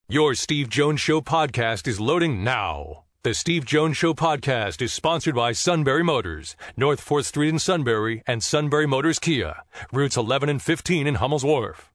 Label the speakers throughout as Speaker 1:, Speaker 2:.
Speaker 1: Your Steve Jones Show podcast is loading now. The Steve Jones Show podcast is sponsored by Sunbury Motors, North 4th Street in Sunbury, and Sunbury Motors Kia, routes 11 and 15 in Hummel's Wharf.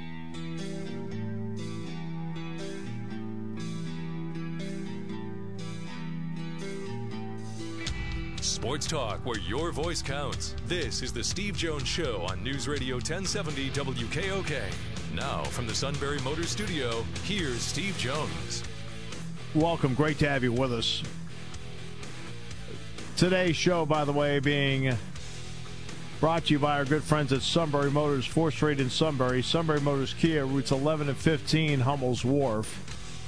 Speaker 1: Sports talk where your voice counts. This is the Steve Jones Show on News Radio 1070 WKOK. Now, from the Sunbury Motors Studio, here's Steve Jones.
Speaker 2: Welcome. Great to have you with us. Today's show, by the way, being brought to you by our good friends at Sunbury Motors, 4th Street in Sunbury, Sunbury Motors Kia, routes 11 and 15, Hummel's Wharf.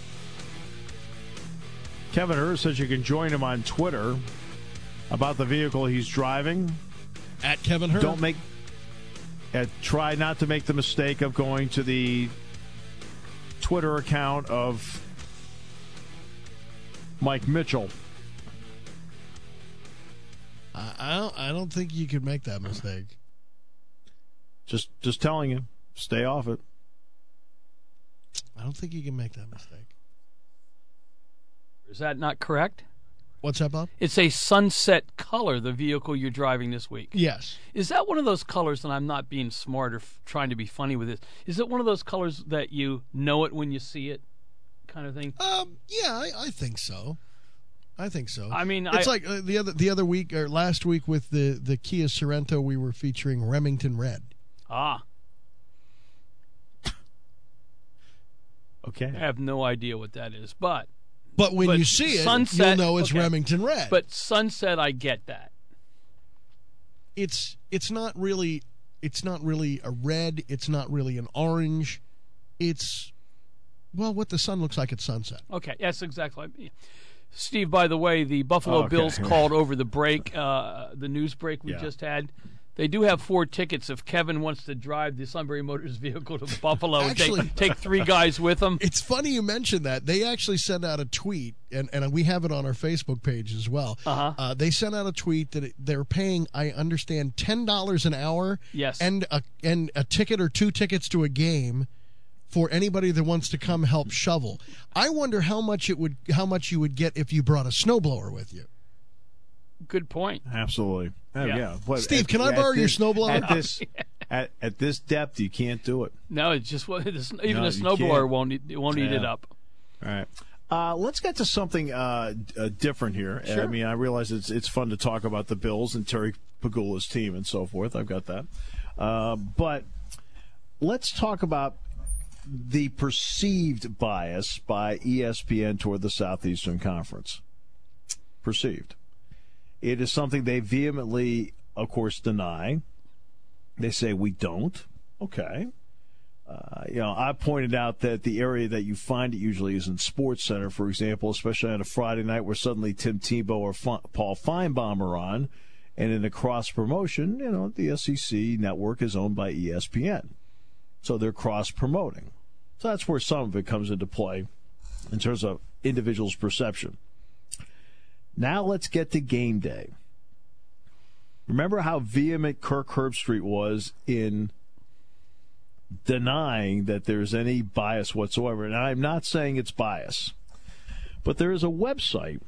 Speaker 2: Kevin Hurst says you can join him on Twitter about the vehicle he's driving.
Speaker 3: At Kevin Hurst.
Speaker 2: Try not to make the mistake of going to the Twitter account of Mike Mitchell.
Speaker 3: I don't think you could make that mistake.
Speaker 2: Just telling you, stay off it.
Speaker 3: I don't think you can make that mistake.
Speaker 4: Is that not correct?
Speaker 3: What's that, Bob?
Speaker 4: It's a sunset color, the vehicle you're driving this week.
Speaker 3: Yes.
Speaker 4: Is that one of those colors, and I'm not being smart or trying to be funny with this, is it one of those colors that you know it when you see it kind of thing?
Speaker 3: Yeah, I think so. I think so.
Speaker 4: I mean,
Speaker 3: it's like the other week or last week with the Kia Sorento, we were featuring Remington Red.
Speaker 4: Ah.
Speaker 2: Okay.
Speaker 4: I have no idea what that is, but
Speaker 3: when you see it,
Speaker 4: sunset,
Speaker 3: you'll know it's
Speaker 4: okay.
Speaker 3: Remington Red.
Speaker 4: But sunset, I get that.
Speaker 3: It's not really a red. It's not really an orange. It's what the sun looks like at sunset.
Speaker 4: Okay, yes, exactly. Steve, by the way, the Buffalo Bills called over the break, the news break we just had. They do have 4 tickets if Kevin wants to drive the Sunbury Motors vehicle to Buffalo and take 3 guys with him.
Speaker 3: It's funny you mentioned that. They actually sent out a tweet, and we have it on our Facebook page as well. They sent out a tweet that they're paying, I understand, $10 an hour.
Speaker 4: Yes.
Speaker 3: And a ticket or 2 tickets to a game for anybody that wants to come help shovel. I wonder how much you would get if you brought a snowblower with you.
Speaker 4: Good point.
Speaker 2: Absolutely. Yeah. What,
Speaker 3: Steve, can I borrow your snowblower?
Speaker 2: At this depth, you can't do it.
Speaker 4: No, it's just even a snowblower won't eat it up.
Speaker 2: All right. Let's get to something different here.
Speaker 4: Sure.
Speaker 2: I mean, I realize it's fun to talk about the Bills and Terry Pagula's team and so forth. I've got that. But let's talk about the perceived bias by ESPN toward the Southeastern Conference. Perceived. It is something they vehemently, of course, deny. They say we don't. Okay. I pointed out that the area that you find it usually is in Sports Center, for example, especially on a Friday night where suddenly Tim Tebow or Paul Feinbaum are on. And in a cross-promotion, the SEC network is owned by ESPN. So they're cross-promoting. So that's where some of it comes into play in terms of individuals' perception. Now let's get to game day. Remember how vehement Kirk Herbstreit was in denying that there's any bias whatsoever. And I'm not saying it's bias. But there is a website.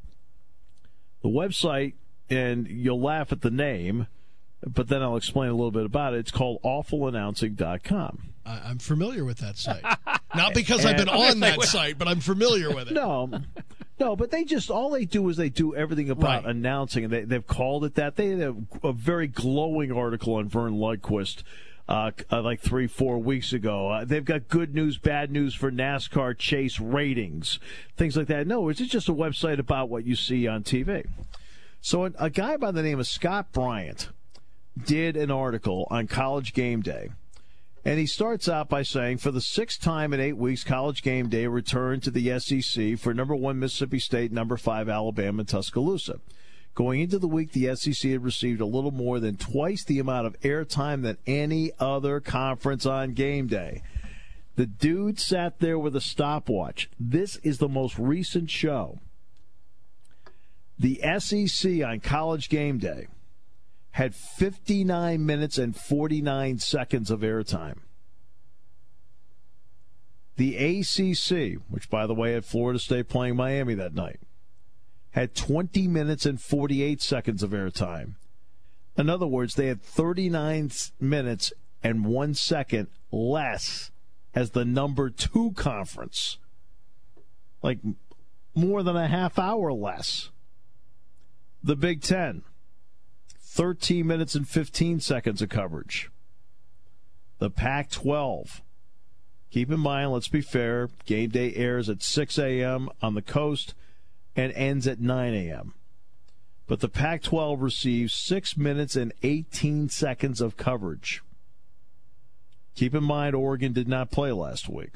Speaker 2: The website, and you'll laugh at the name, but then I'll explain a little bit about it. It's called awfulannouncing.com.
Speaker 3: I'm familiar with that site. Not because I've been on that site, but I'm familiar with it.
Speaker 2: No, but all they do is they do everything about announcing, and they've called it that. They had a very glowing article on Vern Lundquist like 3-4 weeks ago. They've got good news, bad news for NASCAR chase ratings, things like that. No, it's just a website about what you see on TV. So a guy by the name of Scott Bryant did an article on College Game Day. And he starts out by saying, for the 6th time in 8 weeks, College Game Day returned to the SEC for number 1 Mississippi State, number 5 Alabama, and Tuscaloosa. Going into the week, the SEC had received a little more than twice the amount of airtime than any other conference on game day. The dude sat there with a stopwatch. This is the most recent show. The SEC on College Game Day had 59 minutes and 49 seconds of airtime. The ACC, which, by the way, had Florida State playing Miami that night, had 20 minutes and 48 seconds of airtime. In other words, they had 39 minutes and 1 second less as the number 2 conference. Like more than a half hour less. The Big Ten, 13 minutes and 15 seconds of coverage. The Pac-12, keep in mind, let's be fair, game day airs at 6 a.m. on the coast and ends at 9 a.m. But the Pac-12 receives 6 minutes and 18 seconds of coverage. Keep in mind, Oregon did not play last week.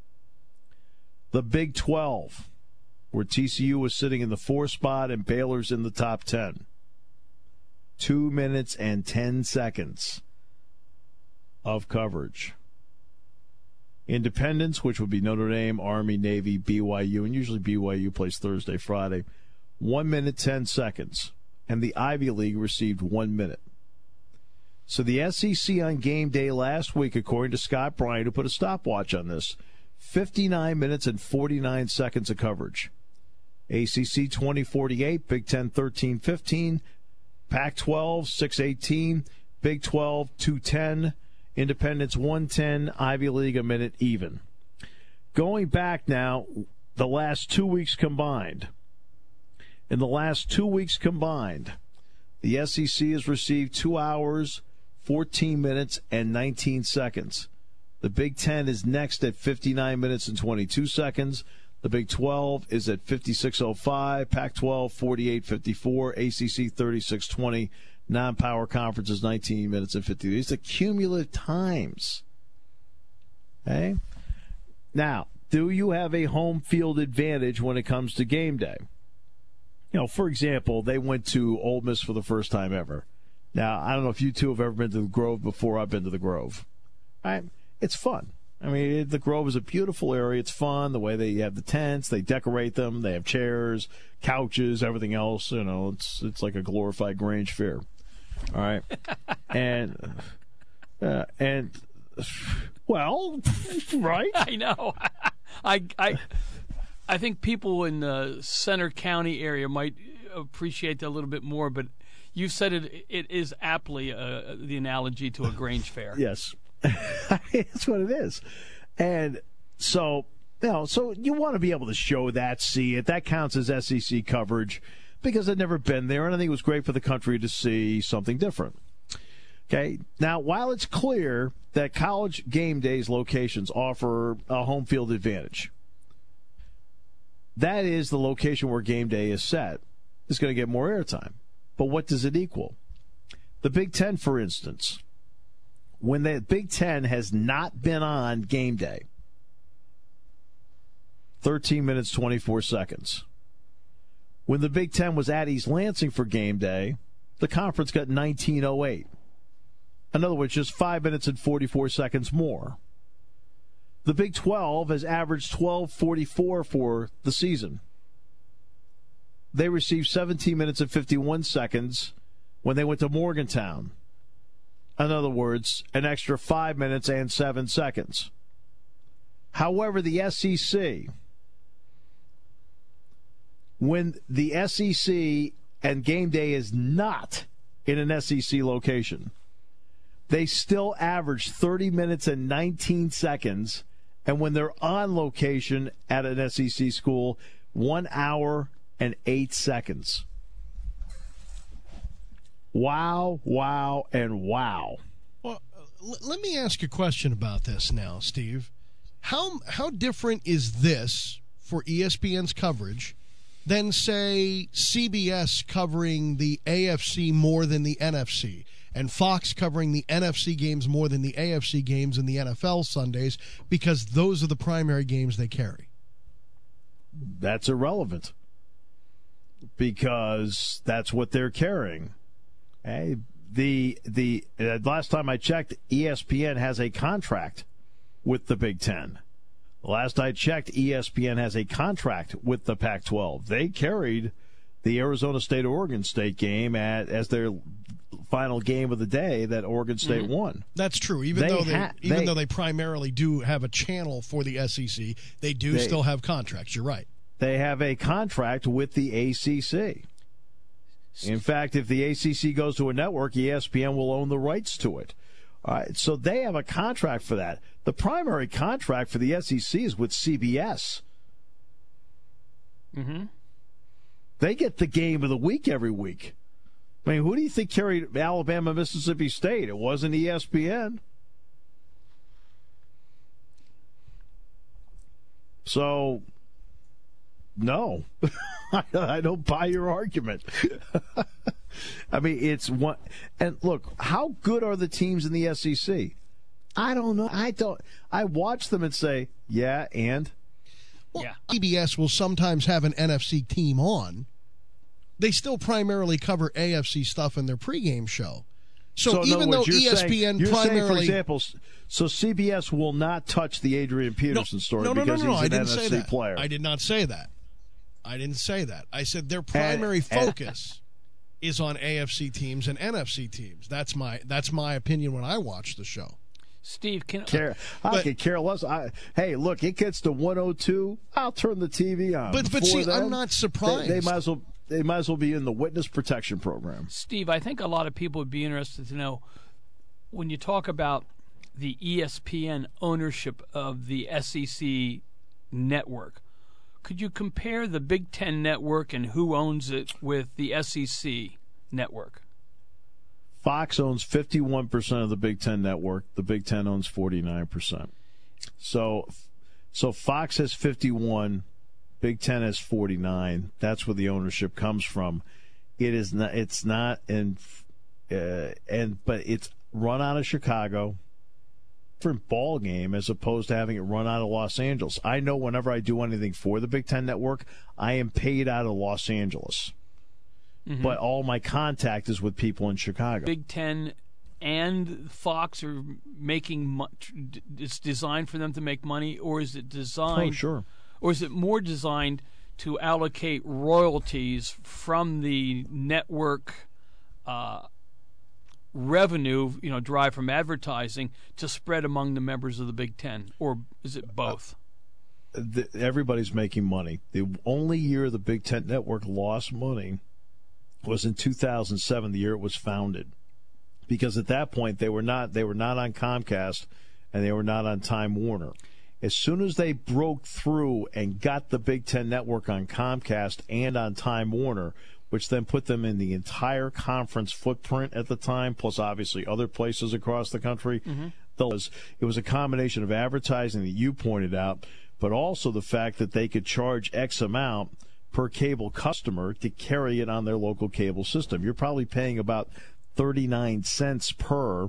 Speaker 2: The Big 12, where TCU was sitting in the 4th spot and Baylor's in the top 10. 2 minutes and 10 seconds of coverage. Independents, which would be Notre Dame, Army, Navy, BYU, and usually BYU plays Thursday, Friday, 1 minute, 10 seconds. And the Ivy League received 1 minute. So the SEC on game day last week, according to Scott Bryant, who put a stopwatch on this, 59 minutes and 49 seconds of coverage. ACC 20:48, Big Ten 13:15, Pac-12 6:18, Big 12 2:10, Independents 1:10, Ivy League a minute even. Going back now, the last 2 weeks combined. In the last 2 weeks combined, the SEC has received 2 hours, 14 minutes, and 19 seconds. The Big Ten is next at 59 minutes and 22 seconds. The Big 12 is at 56:05, Pac-12 48:54, ACC 36:20, non-power conferences 19 minutes and 50. These are cumulative times. Okay? Now, do you have a home field advantage when it comes to game day? You know, for example, they went to Ole Miss for the first time ever. Now, I don't know if you two have ever been to the Grove before. I've been to the Grove. All right? It's fun. I mean, the Grove is a beautiful area. It's fun. The way they have the tents, they decorate them. They have chairs, couches, everything else. You know, it's like a glorified Grange Fair. All right, and well, right?
Speaker 4: I know. I think people in the Center County area might appreciate that a little bit more, but you said it is aptly the analogy to a Grange Fair.
Speaker 2: Yes. That's what it is. And so, you know, so you want to be able to show that, see it. That counts as SEC coverage because I'd never been there, and I think it was great for the country to see something different. Okay. Now, while it's clear that college game days locations offer a home field advantage, that is the location where game day is set is going to get more airtime. But what does it equal? The Big Ten, for instance, when the Big Ten has not been on game day, 13 minutes, 24 seconds. When the Big Ten was at East Lansing for game day, the conference got 19:08. In other words, just 5 minutes and 44 seconds more. The Big 12 has averaged 12:44 for the season. They received 17 minutes and 51 seconds when they went to Morgantown. In other words, an extra 5 minutes and 7 seconds. However, the SEC, when the SEC and game day is not in an SEC location, they still average 30 minutes and 19 seconds. And when they're on location at an SEC school, 1 hour and 8 seconds. Wow, wow, and wow.
Speaker 3: Well, let me ask you a question about this now, Steve. How different is this for ESPN's coverage than, say, CBS covering the AFC more than the NFC, and Fox covering the NFC games more than the AFC games in the NFL Sundays, because those are the primary games they carry?
Speaker 2: That's irrelevant, because that's what they're carrying. Hey, the last time I checked, ESPN has a contract with the Big Ten. Last I checked, ESPN has a contract with the Pac-12. They carried the Arizona State-Oregon State game as their final game of the day that Oregon State won.
Speaker 3: That's true. Even though they primarily do have a channel for the SEC, they still have contracts. You're right.
Speaker 2: They have a contract with the ACC. In fact, if the ACC goes to a network, ESPN will own the rights to it. All right, so they have a contract for that. The primary contract for the SEC is with CBS.
Speaker 4: Mm-hmm.
Speaker 2: They get the game of the week every week. I mean, who do you think carried Alabama, Mississippi State? It wasn't ESPN. So, no, I don't buy your argument. I mean, it's one. And look, how good are the teams in the SEC? I don't know. I watch them and say, yeah, and.
Speaker 3: Well, yeah. CBS will sometimes have an NFC team on. They still primarily cover AFC stuff in their pregame show. So even though ESPN
Speaker 2: you're
Speaker 3: primarily,
Speaker 2: saying, for example, so CBS will not touch the Adrian Peterson story because he's an NFC player.
Speaker 3: I did not say that. I didn't say that. I said their primary focus is on AFC teams and NFC teams. That's my opinion when I watch the show.
Speaker 4: Steve,
Speaker 2: I could care less. Hey, look, it gets to 102. I'll turn the TV on.
Speaker 3: But see, I'm not surprised.
Speaker 2: They might as well be in the witness protection program.
Speaker 4: Steve, I think a lot of people would be interested to know when you talk about the ESPN ownership of the SEC network. Could you compare the Big Ten network and who owns it with the SEC network?
Speaker 2: Fox owns 51% of the Big Ten network. The Big Ten owns 49%. So Fox has 51. Big Ten has 49. That's where the ownership comes from. It is not. It's not. But it's run out of Chicago. Different ball game as opposed to having it run out of Los Angeles. I know whenever I do anything for the Big Ten network, I am paid out of Los Angeles. Mm-hmm. But all my contact is with people in Chicago.
Speaker 4: Big Ten and Fox are making it's designed for them to make money, or is it designed?
Speaker 2: Oh, sure.
Speaker 4: Or is it more designed to allocate royalties from the network revenue, derived from advertising, to spread among the members of the Big Ten, or is it both?
Speaker 2: Everybody's making money. The only year the Big Ten network lost money was in 2007, the year it was founded, because at that point they were not on Comcast and they were not on Time Warner. As soon as they broke through and got the Big Ten network on Comcast and on Time Warner, which then put them in the entire conference footprint at the time, plus obviously other places across the country, it was a combination of advertising that you pointed out, but also the fact that they could charge X amount per cable customer to carry it on their local cable system. You're probably paying about 39 cents per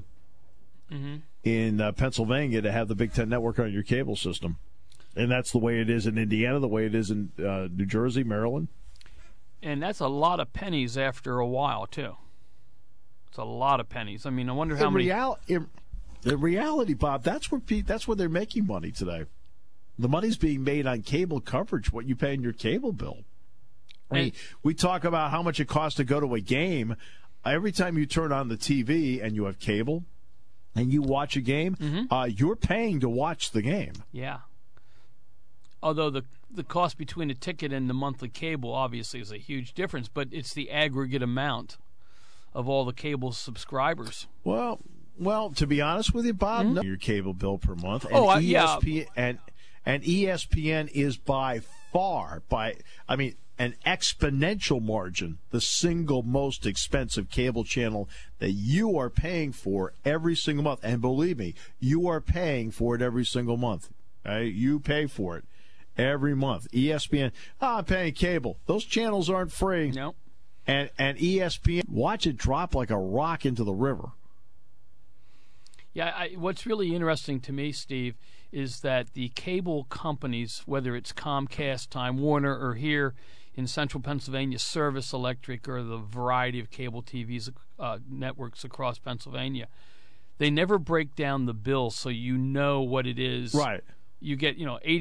Speaker 2: in Pennsylvania to have the Big Ten network on your cable system. And that's the way it is in Indiana, the way it is in New Jersey, Maryland.
Speaker 4: And that's a lot of pennies after a while, too. It's a lot of pennies. I mean, I wonder how many...
Speaker 2: In reality, Bob, that's where they're making money today. The money's being made on cable coverage, what you pay in your cable bill. I mean, we talk about how much it costs to go to a game. Every time you turn on the TV and you have cable and you watch a game, you're paying to watch the game.
Speaker 4: Yeah. Although the cost between a ticket and the monthly cable obviously is a huge difference, but it's the aggregate amount of all the cable subscribers.
Speaker 2: Well, to be honest with you, Bob, no, your cable bill per month. And
Speaker 4: ESPN,
Speaker 2: and ESPN is by far, an exponential margin, the single most expensive cable channel that you are paying for every single month. And believe me, you are paying for it every single month. Right? You pay for it every month. ESPN, I'm paying cable. Those channels aren't free.
Speaker 4: No.
Speaker 2: And ESPN, watch it drop like a rock into the river.
Speaker 4: Yeah, what's really interesting to me, Steve, is that the cable companies, whether it's Comcast, Time Warner, or here in central Pennsylvania, Service Electric, or the variety of cable TVs networks across Pennsylvania, they never break down the bill so you know what it is.
Speaker 2: Right.
Speaker 4: You get,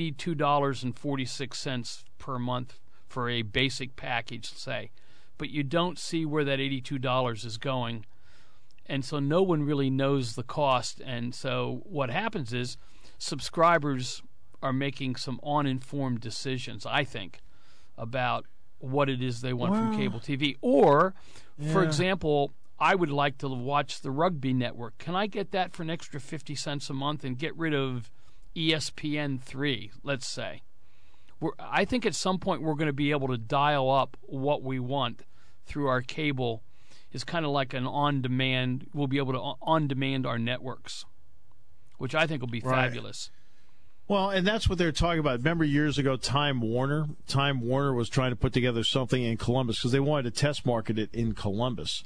Speaker 4: $82.46 per month for a basic package, say, but you don't see where that $82 is going and so no one really knows the cost. And so what happens is subscribers are making some uninformed decisions, I think, about what it is they want from cable TV. Or, for example, I would like to watch the Rugby Network. Can I get that for an extra 50 cents a month and get rid of ESPN3, let's say? I think at some point we're going to be able to dial up what we want through our cable. It's kind of like an on-demand. We'll be able to on-demand our networks, which I think will be fabulous.
Speaker 2: Well, and that's what they're talking about. Remember years ago, Time Warner? Time Warner was trying to put together something in Columbus because they wanted to test market it in Columbus.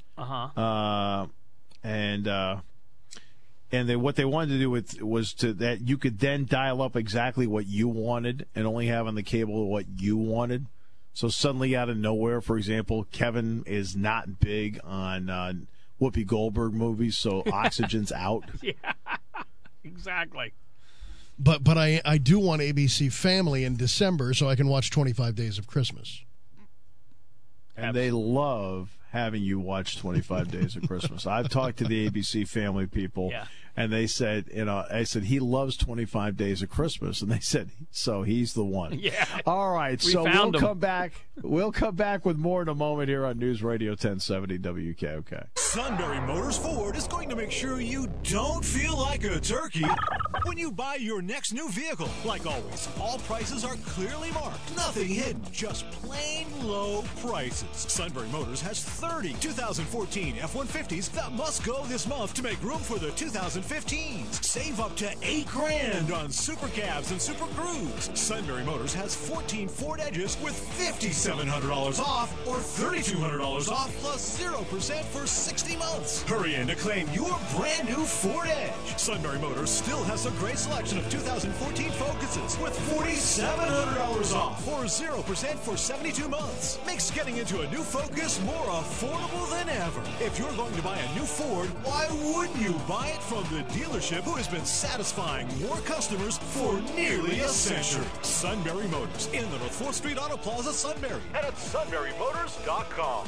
Speaker 2: And what they wanted to do was that you could then dial up exactly what you wanted and only have on the cable what you wanted. So suddenly out of nowhere, for example, Kevin is not big on Whoopi Goldberg movies, so Oxygen's out.
Speaker 4: Yeah, exactly.
Speaker 3: But I do want ABC Family in December so I can watch 25 Days of Christmas.
Speaker 2: And they love having you watch 25 Days of Christmas. I've talked to the ABC Family people, and they said, I said, he loves 25 Days of Christmas. And they said, so he's the one.
Speaker 4: Yeah.
Speaker 2: All right, so we'll come back. We'll come back with more in a moment here on News Radio 1070 WKOK.
Speaker 5: Sunbury Motors Ford is going to make sure you don't feel like a turkey when you buy your next new vehicle. Like always, all prices are clearly marked. Nothing hidden, just plain low prices. Sunbury Motors has 30 2014 F-150s that must go this month to make room for the 2015s. Save up to $8,000 on Super Cabs and Super Cruise. Sunbury Motors has 14 Ford Edges with $5,700 off or $3,200 off plus 0% for 60 months. Hurry in to claim your brand new Ford Edge. Sunbury Motors still has a great selection of 2014 Focuses with $4,700 off or 0% for 72 months. Makes getting into a new Focus more affordable than ever. If you're going to buy a new Ford, why wouldn't you buy it from the dealership who has been satisfying more customers for nearly a century? Sunbury Motors in the North 4th Street Auto Plaza, Sunbury, and at sunburymotors.com.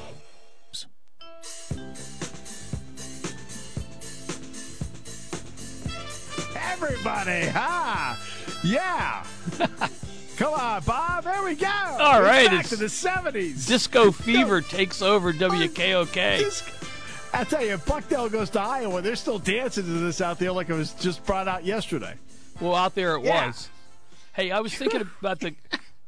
Speaker 2: Everybody, yeah. Come on, Bob. There we go.
Speaker 4: All right,
Speaker 2: back to the 70s.
Speaker 4: Disco fever takes over WKOK.
Speaker 2: I tell you, Bucknell goes to Iowa. They're still dancing to this out there like it was just brought out yesterday.
Speaker 4: Well, out there it was. Hey, I was thinking about the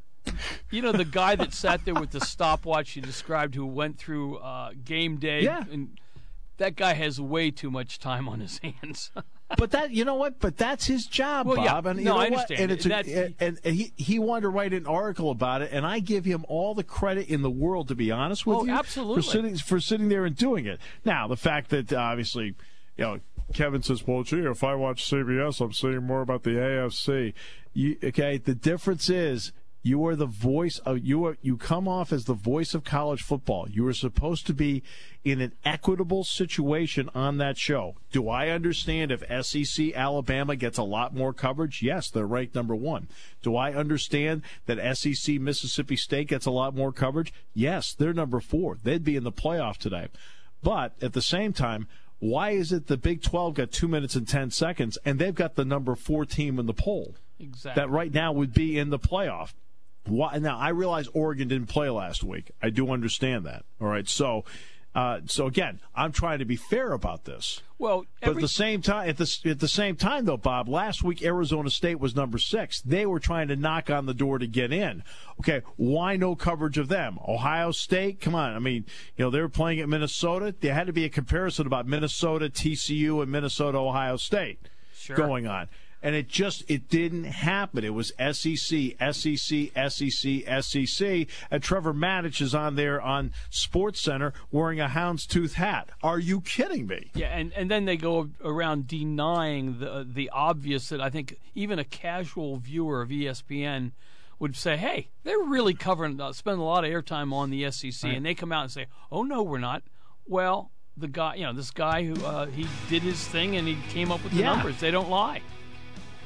Speaker 4: guy that sat there with the stopwatch you described who went through game day.
Speaker 2: Yeah.
Speaker 4: And that guy has way too much time on his hands.
Speaker 2: But that, you know what? But that's his job,
Speaker 4: well,
Speaker 2: Bob.
Speaker 4: Yeah.
Speaker 2: And
Speaker 4: I understand.
Speaker 2: And he wanted to write an article about it, and I give him all the credit in the world, to be honest with you.
Speaker 4: Absolutely.
Speaker 2: For sitting there and doing it. Now, the fact that obviously, Kevin says, well, gee, if I watch CBS, I'm seeing more about the AFC. The difference is, you are the voice of you come off as the voice of college football. You are supposed to be in an equitable situation on that show. Do I understand if SEC Alabama gets a lot more coverage? Yes, they're ranked number 1. Do I understand that SEC Mississippi State gets a lot more coverage? Yes, they're number 4. They'd be in the playoff today. But at the same time, why is it the Big 12 got 2 minutes and 10 seconds and they've got the number 4 team in the poll?
Speaker 4: Exactly.
Speaker 2: That right now would be in the playoff. Now, I realize Oregon didn't play last week. I do understand that. All right. So again, I'm trying to be fair about this.
Speaker 4: Well,
Speaker 2: but at the same time, though, Bob, last week Arizona State was number 6. They were trying to knock on the door to get in. Okay, why no coverage of them? Ohio State, come on. I mean, they were playing at Minnesota. There had to be a comparison about Minnesota, TCU, and Minnesota, Ohio State going on. And it didn't happen. It was SEC, SEC, SEC, SEC. And Trevor Maddich is on there on SportsCenter wearing a houndstooth hat. Are you kidding me?
Speaker 4: Yeah, and then they go around denying the obvious that I think even a casual viewer of ESPN would say, hey, they're really spending a lot of airtime on the SEC. Right. And they come out and say, oh, no, we're not. Well, the guy, this guy who he did his thing and he came up with the numbers. They don't lie.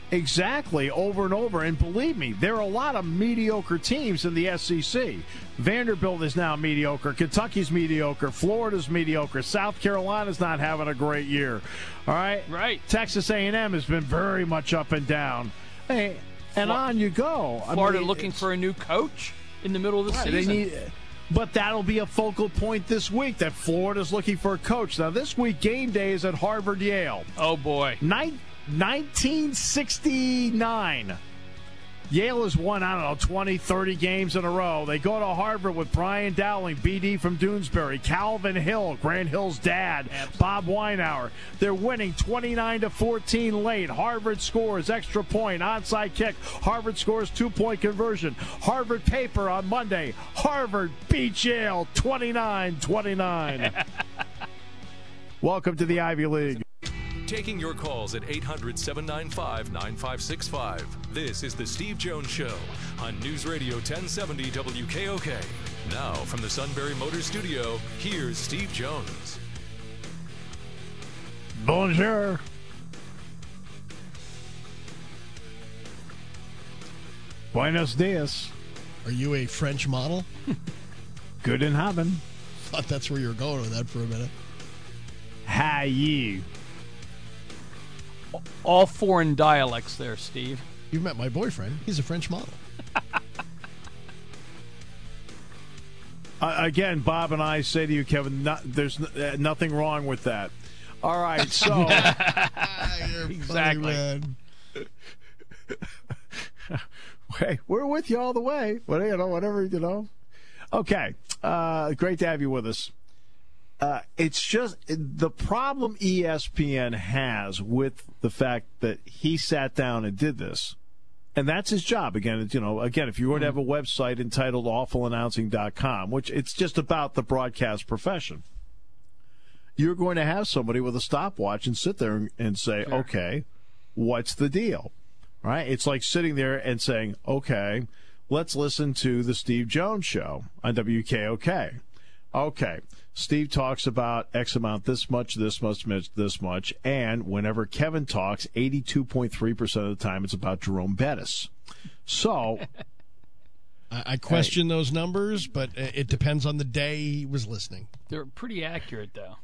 Speaker 2: Exactly, over and over. And believe me, there are a lot of mediocre teams in the SEC. Vanderbilt is now mediocre. Kentucky's mediocre. Florida's mediocre. South Carolina's not having a great year. All right?
Speaker 4: Right.
Speaker 2: Texas A&M has been very much up and down. Hey, and on you go.
Speaker 4: Florida looking for a new coach in the middle of the season.
Speaker 2: But that'll be a focal point this week, that Florida's looking for a coach. Now, this week, game day is at Harvard-Yale.
Speaker 4: Oh, boy.
Speaker 2: 1969. Yale has won, 20, 30 games in a row. They go to Harvard with Brian Dowling, BD from Doonesbury, Calvin Hill, Grant Hill's dad, Bob Weinauer. They're winning 29-14 late. Harvard scores, extra point, onside kick. Harvard scores 2-point conversion. Harvard paper on Monday. Harvard beats Yale 29-29. Welcome to the Ivy League.
Speaker 1: Taking your calls at 800-795-9565. This is The Steve Jones Show on News Radio 1070 WKOK. Now, from the Sunbury Motors Studio, here's Steve Jones.
Speaker 2: Bonjour. Buenos dias.
Speaker 3: Are you a French model?
Speaker 2: Good in heaven.
Speaker 3: Thought that's where you were going with that for a minute.
Speaker 2: How you?
Speaker 4: All foreign dialects there, Steve.
Speaker 3: You've met my boyfriend. He's a French model.
Speaker 2: Again, Bob and I say to you, Kevin, there's nothing wrong with that. All right, so.
Speaker 4: Exactly.
Speaker 3: Funny,
Speaker 2: Hey, we're with you all the way. Whatever. Okay, great to have you with us. It's just the problem ESPN has with the fact that he sat down and did this, and that's his job. Again, if you're going to have a website entitled awfulannouncing.com, which it's just about the broadcast profession, you're going to have somebody with a stopwatch and sit there and say, sure, okay, what's the deal? Right? It's like sitting there and saying, okay, let's listen to the Steve Jones Show on WKOK. Okay, Steve talks about X amount, this much, and whenever Kevin talks, 82.3% of the time it's about Jerome Bettis. So
Speaker 3: I question those numbers, but it depends on the day he was listening.
Speaker 4: They're pretty accurate, though.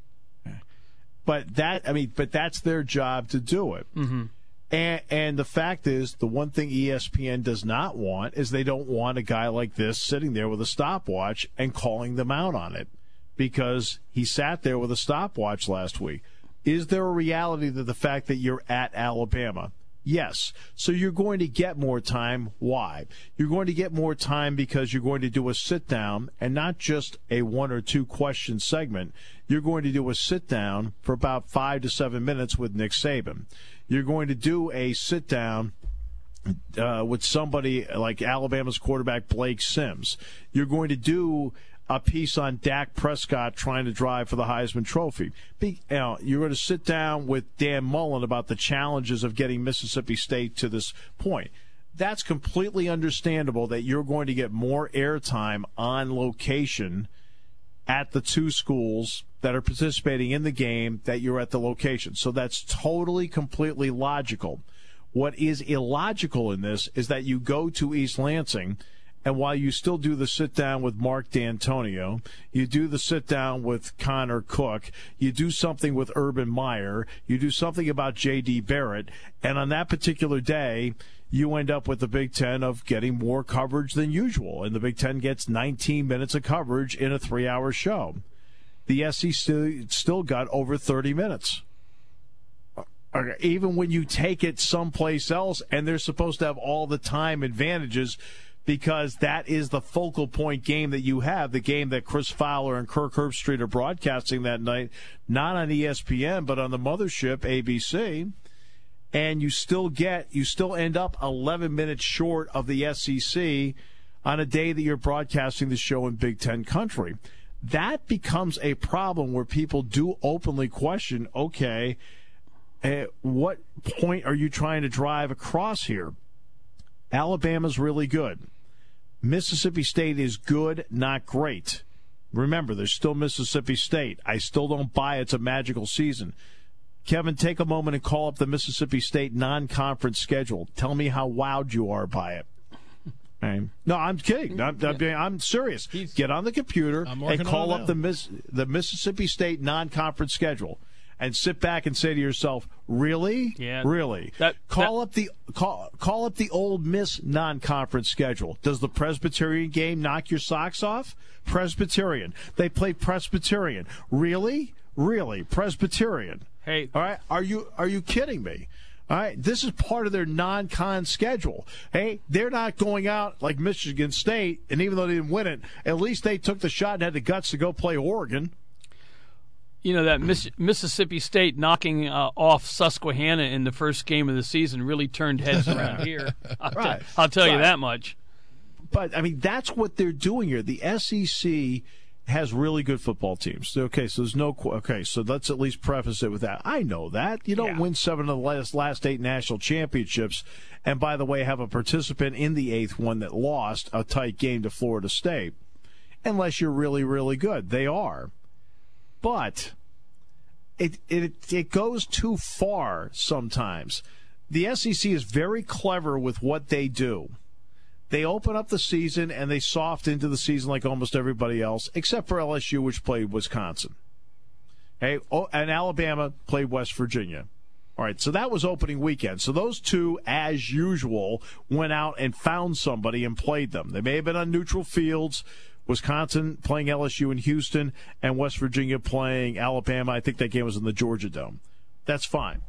Speaker 2: But that's their job to do it.
Speaker 4: Mm-hmm.
Speaker 2: And the fact is, the one thing ESPN does not want is they don't want a guy like this sitting there with a stopwatch and calling them out on it, because he sat there with a stopwatch last week. Is there a reality to the fact that you're at Alabama? Yes. So you're going to get more time. Why? You're going to get more time because you're going to do a sit-down and not just a 1 or 2 question segment. You're going to do a sit-down for about 5 to 7 minutes with Nick Saban. You're going to do a sit-down with somebody like Alabama's quarterback Blake Sims. You're going to do a piece on Dak Prescott trying to drive for the Heisman Trophy. You're going to sit down with Dan Mullen about the challenges of getting Mississippi State to this point. That's completely understandable that you're going to get more airtime on location at the 2 schools that are participating in the game, that you're at the location. So that's totally, completely logical. What is illogical in this is that you go to East Lansing, and while you still do the sit-down with Mark D'Antonio, you do the sit-down with Connor Cook, you do something with Urban Meyer, you do something about J.D. Barrett, and on that particular day, you end up with the Big Ten of getting more coverage than usual, and the Big Ten gets 19 minutes of coverage in a 3-hour show. The SEC still got over 30 minutes. Even when you take it someplace else, and they're supposed to have all the time advantages, because that is the focal point game that you have, the game that Chris Fowler and Kirk Herbstreit are broadcasting that night, not on ESPN, but on the mothership, ABC. And you still end up 11 minutes short of the SEC on a day that you're broadcasting the show in Big Ten country. That becomes a problem where people do openly question, okay, what point are you trying to drive across here? Alabama's really good. Mississippi State is good, not great. Remember, there's still Mississippi State. I still don't buy it's a magical season. Kevin, take a moment and call up the Mississippi State non-conference schedule. Tell me how wowed you are by it. No, I'm kidding. I'm serious. Get on the computer and call up the Mississippi State non-conference schedule and sit back and say to yourself, really?
Speaker 4: Yeah.
Speaker 2: Really? Call up the Ole Miss non-conference schedule. Does the Presbyterian game knock your socks off? Presbyterian. They play Presbyterian. Really? Really? Presbyterian.
Speaker 4: Hey.
Speaker 2: All right. Are you kidding me? All right, this is part of their non-con schedule. Hey, they're not going out like Michigan State, and even though they didn't win it, at least they took the shot and had the guts to go play Oregon.
Speaker 4: You know, that Mississippi State knocking off Susquehanna in the first game of the season really turned heads around here. I'll tell you that much.
Speaker 2: But, I mean, that's what they're doing here. The SEC has really good football teams. Okay, so so let's at least preface it with that. I know that. You don't win 7 of the last 8 national championships, and by the way, have a participant in the 8th one that lost a tight game to Florida State, unless you're really, really good. They are. But it goes too far sometimes. The SEC is very clever with what they do. They open up the season and they soft into the season like almost everybody else, except for LSU, which played Wisconsin. And Alabama played West Virginia. All right, so that was opening weekend. So those two, as usual, went out and found somebody and played them. They may have been on neutral fields. Wisconsin playing LSU in Houston and West Virginia playing Alabama. I think that game was in the Georgia Dome. That's fine.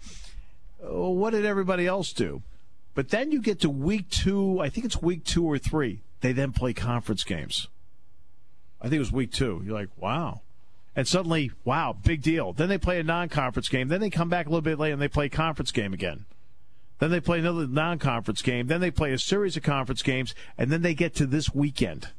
Speaker 2: What did everybody else do? But then you get to week 2, I think it's week 2 or 3. They then play conference games. I think it was week 2. You're like, wow. And suddenly, wow, big deal. Then they play a non-conference game. Then they come back a little bit later and they play a conference game again. Then they play another non-conference game. Then they play a series of conference games. And then they get to this weekend.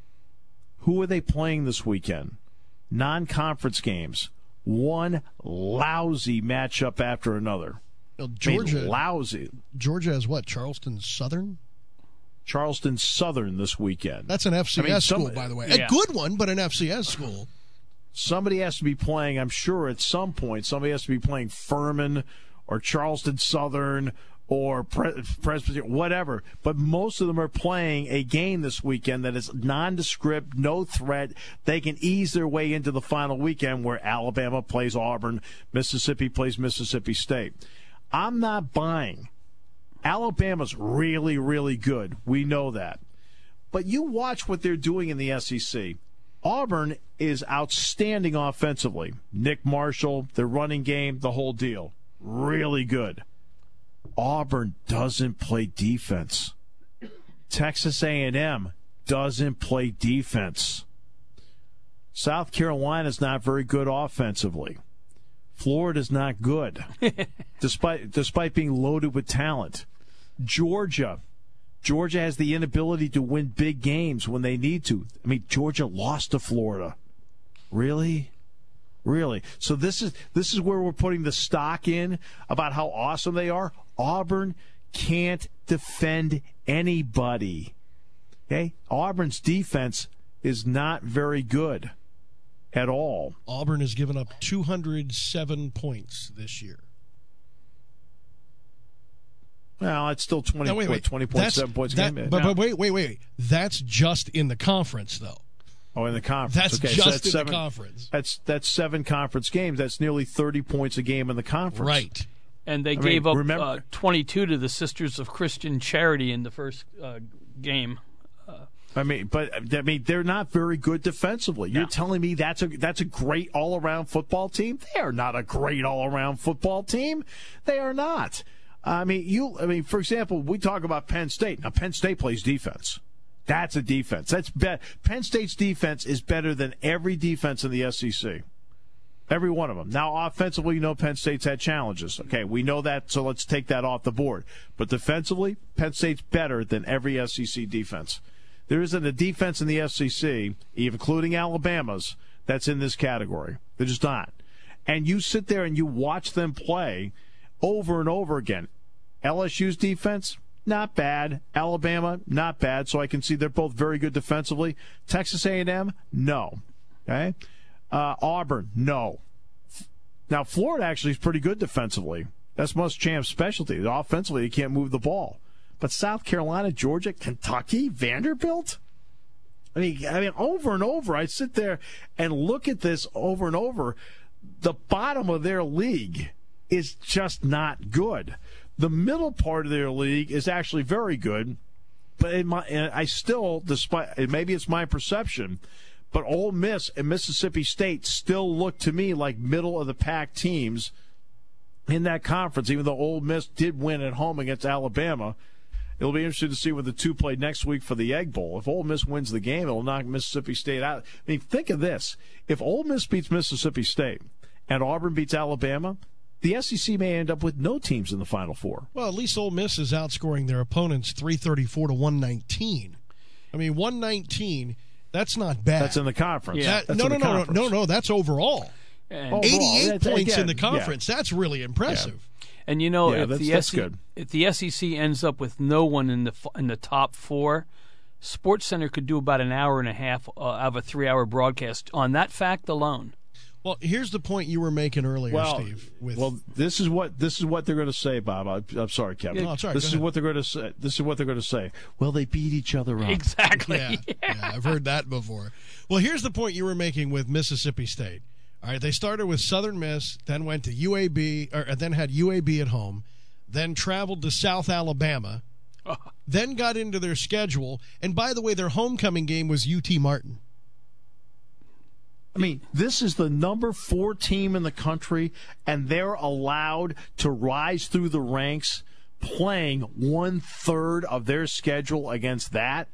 Speaker 2: Who are they playing this weekend? Non-conference games. One lousy matchup after another.
Speaker 3: Well, Georgia,
Speaker 2: lousy.
Speaker 3: Georgia has what? Charleston Southern?
Speaker 2: Charleston Southern this weekend.
Speaker 3: That's an FCS school, by the way. Yeah. A good one, but an FCS school.
Speaker 2: Somebody has to be playing, I'm sure at some point, somebody has to be playing Furman or Charleston Southern or Presbyterian, whatever. But most of them are playing a game this weekend that is nondescript, no threat. They can ease their way into the final weekend where Alabama plays Auburn, Mississippi plays Mississippi State. I'm not buying. Alabama's really, really good. We know that. But you watch what they're doing in the SEC. Auburn is outstanding offensively. Nick Marshall, their running game, the whole deal. Really good. Auburn doesn't play defense. Texas A&M doesn't play defense. South Carolina's not very good offensively. Florida's not good, despite being loaded with talent. Georgia has the inability to win big games when they need to. I mean, Georgia lost to Florida. Really? Really? So this is where we're putting the stock in about how awesome they are. Auburn can't defend anybody. Okay? Auburn's defense is not very good at all.
Speaker 3: Auburn has given up 207 points this year.
Speaker 2: Well, it's still 20.7 points a game.
Speaker 3: But wait. That's just in the conference, though.
Speaker 2: Oh, in the conference.
Speaker 3: That's
Speaker 2: okay,
Speaker 3: just
Speaker 2: so
Speaker 3: in the conference.
Speaker 2: That's 7 conference games. That's nearly 30 points a game in the conference.
Speaker 3: Right.
Speaker 4: And they gave up 22 to the Sisters of Christian Charity in the first game.
Speaker 2: They're not very good defensively. You're telling me that's a great all-around football team? They are not a great all-around football team. They are not. For example, we talk about Penn State. Now, Penn State plays defense. That's a defense. Penn State's defense is better than every defense in the SEC. Every one of them. Now, offensively, Penn State's had challenges. Okay, we know that, so let's take that off the board. But defensively, Penn State's better than every SEC defense. There isn't a defense in the SEC, including Alabama's, that's in this category. They're just not. And you sit there and you watch them play over and over again. LSU's defense, not bad. Alabama, not bad. So I can see they're both very good defensively. Texas A&M, no. Okay. Auburn, no. Now, Florida actually is pretty good defensively. That's Muschamp's specialty. Offensively, they can't move the ball. But South Carolina, Georgia, Kentucky, Vanderbilt? I mean, over and over, I sit there and look at this over and over. The bottom of their league is just not good. The middle part of their league is actually very good. But I still, despite maybe it's my perception, but Ole Miss and Mississippi State still look to me like middle of the pack teams in that conference. Even though Ole Miss did win at home against Alabama, it'll be interesting to see when the two play next week for the Egg Bowl. If Ole Miss wins the game, it'll knock Mississippi State out. I mean, think of this: if Ole Miss beats Mississippi State and Auburn beats Alabama, the SEC may end up with no teams in the Final Four.
Speaker 3: Well, at least Ole Miss is outscoring their opponents 334 to 119. I mean, 119, that's not bad.
Speaker 2: That's in the conference.
Speaker 3: Yeah. No, that's overall.
Speaker 4: And
Speaker 3: 88 points in the conference. Yeah. That's really impressive.
Speaker 4: Yeah. And if the SEC ends up with no one in the top four, SportsCenter could do about an hour and a half of a 3-hour broadcast on that fact alone.
Speaker 3: Well, here's the point you were making earlier, Steve.
Speaker 2: This is what they're going to say, Bob. I'm sorry, Kevin.
Speaker 3: No, sorry,
Speaker 2: this is what they're going to say. This is what they're going to say. Well, they beat each other up.
Speaker 4: Exactly.
Speaker 3: Yeah, I've heard that before. Well, here's the point you were making with Mississippi State. All right, they started with Southern Miss, then went to UAB, or then had UAB at home, then traveled to South Alabama, then got into their schedule, and by the way, their homecoming game was UT Martin.
Speaker 2: I mean, this is the number 4 team in the country, and they're allowed to rise through the ranks playing 1/3 of their schedule against that.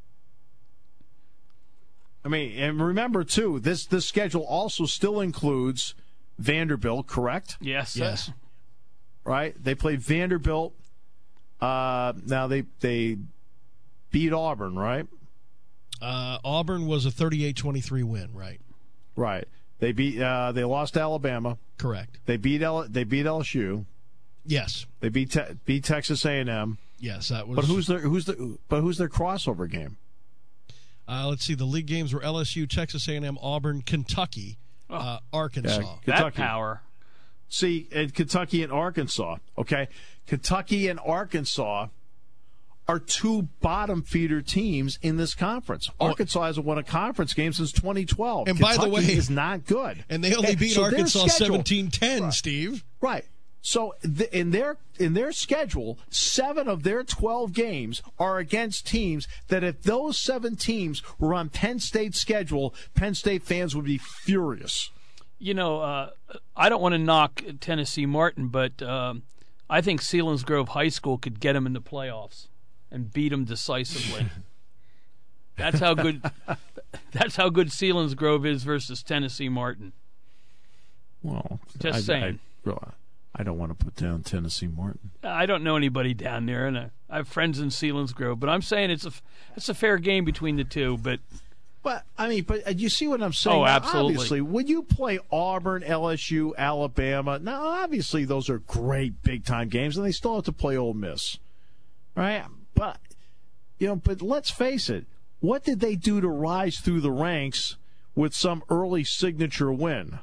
Speaker 2: I mean, and remember, too, this schedule also still includes Vanderbilt, correct?
Speaker 4: Yes.
Speaker 2: Right? They played Vanderbilt. Now they beat Auburn, right?
Speaker 3: Auburn was a 38-23 win, right?
Speaker 2: Right. They lost to Alabama.
Speaker 3: Correct.
Speaker 2: They beat LSU.
Speaker 3: Yes.
Speaker 2: They beat Texas A&M.
Speaker 3: Yes, that was.
Speaker 2: But who's their crossover game?
Speaker 3: Let's see. The league games were LSU, Texas A&M, Auburn, Kentucky, Arkansas.
Speaker 2: Yeah, Kentucky.
Speaker 4: That power.
Speaker 2: See, and Kentucky and Arkansas. Okay, Kentucky and Arkansas are 2 bottom feeder teams in this conference. Arkansas hasn't won a conference game since 2012.
Speaker 3: And
Speaker 2: Kentucky
Speaker 3: by the way,
Speaker 2: is not good.
Speaker 3: And they only beat Arkansas 17-10, right. Steve.
Speaker 2: Right. So in their schedule, 7 of their 12 games are against teams that if those 7 teams were on Penn State's schedule, Penn State fans would be furious.
Speaker 4: You know, I don't want to knock Tennessee Martin, but I think Selinsgrove High School could get them in the playoffs and beat them decisively. That's how good Selinsgrove is versus Tennessee Martin.
Speaker 2: Well,
Speaker 4: just saying.
Speaker 2: I don't want to put down Tennessee Martin.
Speaker 4: I don't know anybody down there, and I have friends in Selinsgrove, but I'm saying it's a fair game between the two. But
Speaker 2: you see what I'm saying?
Speaker 4: Oh, absolutely.
Speaker 2: Obviously, when you play Auburn, LSU, Alabama, now obviously those are great big time games, and they still have to play Ole Miss, right? But let's face it. What did they do to rise through the ranks with some early signature win?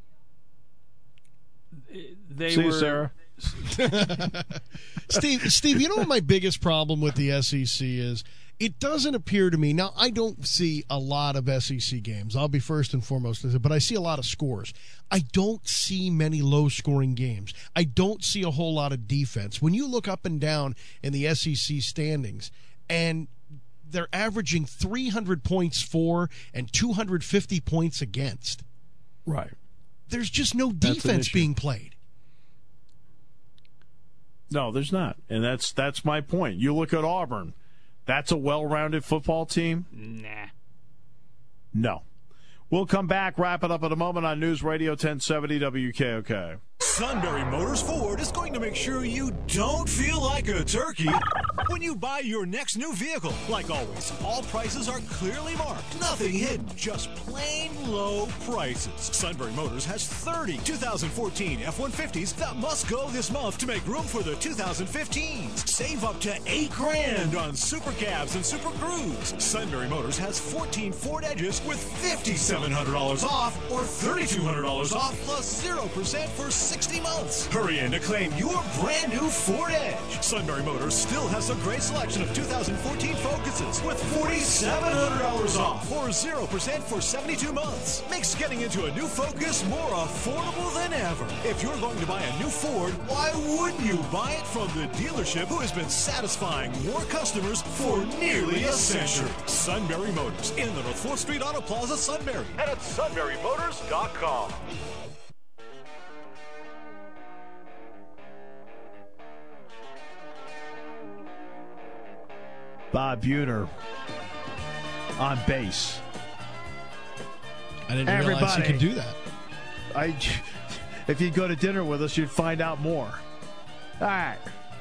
Speaker 2: Sarah?
Speaker 3: Steve, you know what my biggest problem with the SEC is? It doesn't appear to me. Now, I don't see a lot of SEC games. I'll be first and foremost, but I see a lot of scores. I don't see many low-scoring games. I don't see a whole lot of defense. When you look up and down in the SEC standings, and they're averaging 300 points for and 250 points against.
Speaker 2: Right.
Speaker 3: There's just no defense being played.
Speaker 2: No, there's not. And that's my point. You look at Auburn. That's a well-rounded football team?
Speaker 4: Nah.
Speaker 2: No. We'll come back, wrap it up in a moment on News Radio 1070 WKOK.
Speaker 5: Sunbury Motors Ford is going to make sure you don't feel like a turkey When you buy your next new vehicle, like always, all prices are clearly marked. Nothing hidden, just plain low prices. Sunbury Motors has 30 2014 F-150s that must go this month to make room for the 2015s. Save up to $8,000 on Super Cabs and Super Cruise. Sunbury Motors has 14 Ford Edges with $5,700 off or $3,200 off plus 0% for 60 months. Hurry in to claim your brand new Ford Edge. Sunbury Motors still has a great selection of 2014 Focuses with $4,700 off or 0% for 72 months. Makes getting into a new Focus more affordable than ever. If you're going to buy a new Ford, why wouldn't you buy it from the dealership who has been satisfying more customers for nearly a century? Sunbury Motors in the North 4th Street Auto Plaza, Sunbury, and at sunburymotors.com.
Speaker 2: Bob Buhner on bass.
Speaker 3: I didn't realize you could do that.
Speaker 2: If you'd go to dinner with us, you'd find out more. All right.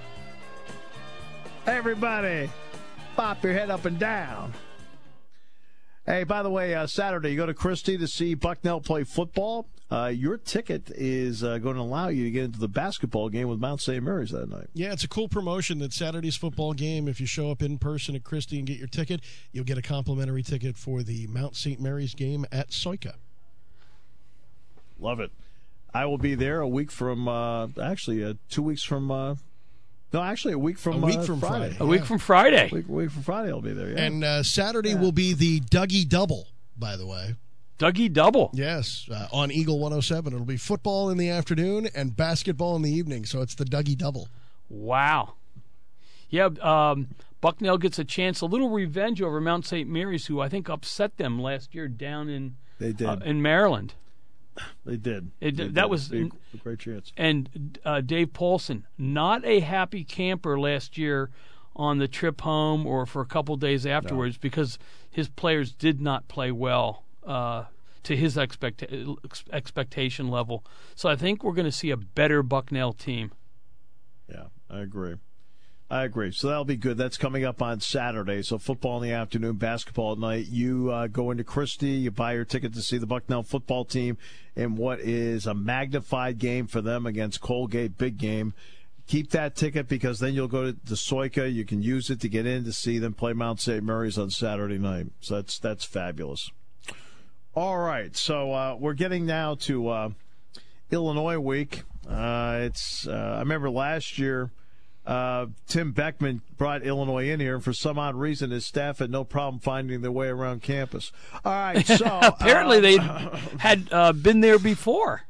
Speaker 2: Everybody, pop your head up and down. Hey, by the way, Saturday, you go to Christie to see Bucknell play football. Your ticket is going to allow you to get into the basketball game with Mount St. Mary's that night.
Speaker 3: Yeah, it's a cool promotion that Saturday's football game, if you show up in person at Christie and get your ticket, you'll get a complimentary ticket for the Mount St. Mary's game at Soika.
Speaker 2: Love it. I will be there a week from, 2 weeks from, a week from Friday.
Speaker 4: A week from Friday.
Speaker 2: A week from Friday I'll be there, yeah.
Speaker 3: And Saturday will be the Dougie Double, by the way.
Speaker 4: Dougie Double.
Speaker 3: Yes, on Eagle 107. It'll be football in the afternoon and basketball in the evening, so it's the Dougie Double.
Speaker 4: Wow. Yeah, Bucknell gets a chance, a little revenge over Mount St. Mary's, who I think upset them last year down in Maryland.
Speaker 2: They did.
Speaker 4: That was
Speaker 2: a great chance.
Speaker 4: And Dave Paulson, not a happy camper last year on the trip home or for a couple days afterwards because his players did not play well to his expectation level. So I think we're going to see a better Bucknell team.
Speaker 2: Yeah, I agree. So that'll be good. That's coming up on Saturday. So football in the afternoon, basketball at night. You go into Christie, you buy your ticket to see the Bucknell football team in what is a magnified game for them against Colgate, big game. Keep that ticket because then you'll go to the Soika. You can use it to get in to see them play Mount St. Mary's on Saturday night. So that's fabulous. All right, so we're getting now to Illinois week. I remember last year Tim Beckman brought Illinois in here, and for some odd reason his staff had no problem finding their way around campus. All right, so
Speaker 4: apparently they had been there before.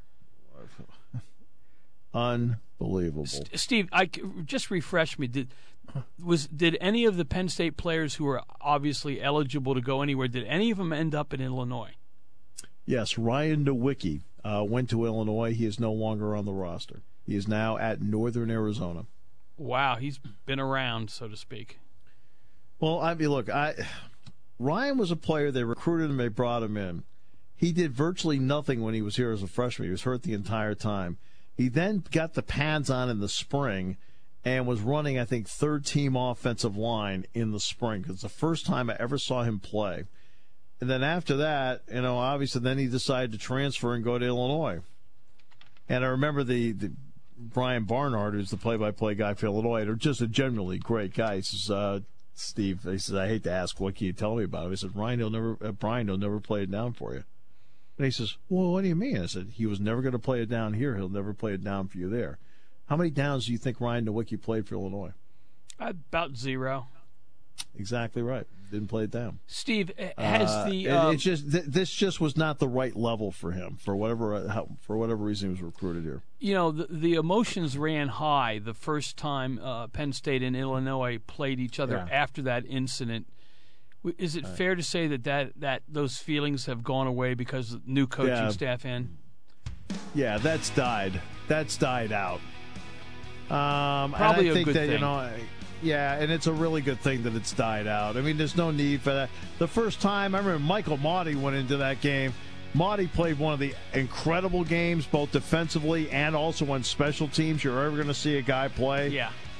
Speaker 2: Unbelievable.
Speaker 4: Steve, just refresh me. Did any of the Penn State players who were obviously eligible to go anywhere, did any of them end up in Illinois?
Speaker 2: Yes, Ryan Nowicki went to Illinois. He is no longer on the roster. He is now at Northern Arizona.
Speaker 4: Wow, he's been around, so to speak.
Speaker 2: Well, I mean, look, Ryan was a player. They recruited him. They brought him in. He did virtually nothing when he was here as a freshman. He was hurt the entire time. He then got the pads on in the spring and was running, I think, third-team offensive line in the spring. It's the first time I ever saw him play. And then after that, obviously then he decided to transfer and go to Illinois. And I remember the Brian Barnard, who's the play-by-play guy for Illinois, just a generally great guy. He says, Steve, he says, I hate to ask, what can you tell me about him? He said, Brian, he'll never play it down for you. And he says, well, what do you mean? I said, he was never going to play it down here. He'll never play it down for you there. How many downs do you think Ryan Nowicki played for Illinois?
Speaker 4: About 0.
Speaker 2: Exactly right. Didn't play it down.
Speaker 4: Steve, has
Speaker 2: this just was not the right level for him for whatever reason he was recruited here.
Speaker 4: The emotions ran high the first time Penn State and Illinois played each other after that incident. Is it fair to say that those feelings have gone away because of new coaching staff in?
Speaker 2: Yeah, that's died. That's died out.
Speaker 4: Probably
Speaker 2: and I think
Speaker 4: a good
Speaker 2: that,
Speaker 4: thing.
Speaker 2: Yeah, and it's a really good thing that it's died out. I mean, there's no need for that. The first time, I remember Michael Maudie went into that game. Maudie played one of the incredible games, both defensively and also on special teams you're ever going to see a guy play.
Speaker 4: Yeah.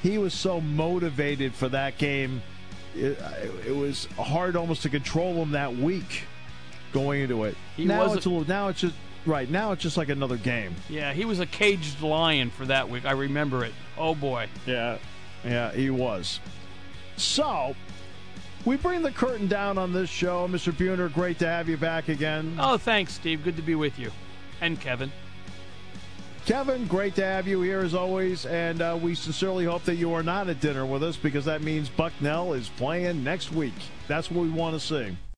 Speaker 2: he was so motivated for that game. It was hard almost to control him that week going into it. Now it's just like another game.
Speaker 4: Yeah, he was a caged lion for that week. I remember it. Oh boy.
Speaker 2: Yeah, he was. So, we bring the curtain down on this show. Mr. Buhner, great to have you back again.
Speaker 4: Oh, thanks, Steve. Good to be with you. And Kevin.
Speaker 2: Kevin, great to have you here as always, and we sincerely hope that you are not at dinner with us because that means Bucknell is playing next week. That's what we want to see.